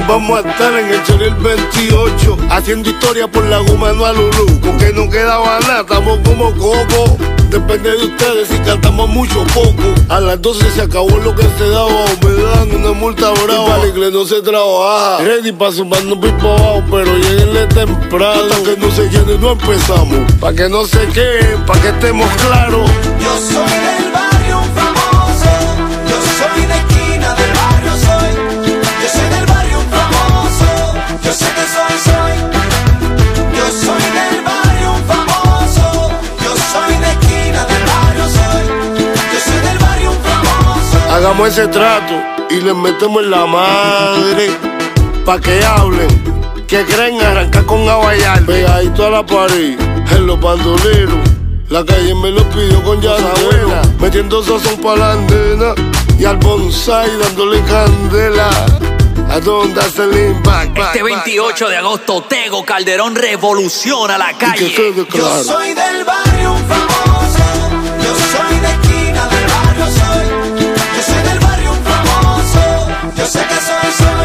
vamos a estar en el Choriel 28, haciendo historia por la goma no a Lulú. Porque no quedaba nada, estamos como coco. Depende de ustedes si cantamos mucho o poco. A las 12 se acabó lo que se daba. Me dan una multa brava. Y para la iglesia no se trabaja. Ready pa' sumarnos pipo abajo, pero lleguenle temprano. Hasta que no se llene no empezamos. Pa' que no se queden, pa' que estemos claros. Yo soy del barrio un famoso. Yo soy de esquina del barrio soy. Yo soy del barrio un famoso. Yo sé que soy. Yo soy del barrio un famoso. Yo soy de esquina del barrio soy. Yo soy del barrio un famoso. Hagamos ese trato y les metemos en la madre. Pa' que hablen, que creen arrancar con aguayar. Pegadito a la pared, en los bandoleros. La calle me lo pidió con Yandela, metiendo sazón pa' la andena y al bonsai dándole candela. A donde hace el impact. Este 28 de agosto, Tego Calderón revoluciona la calle. Yo soy del barrio un famoso. Yo soy de esquina del barrio soy. Yo soy del barrio un famoso. Yo sé que soy.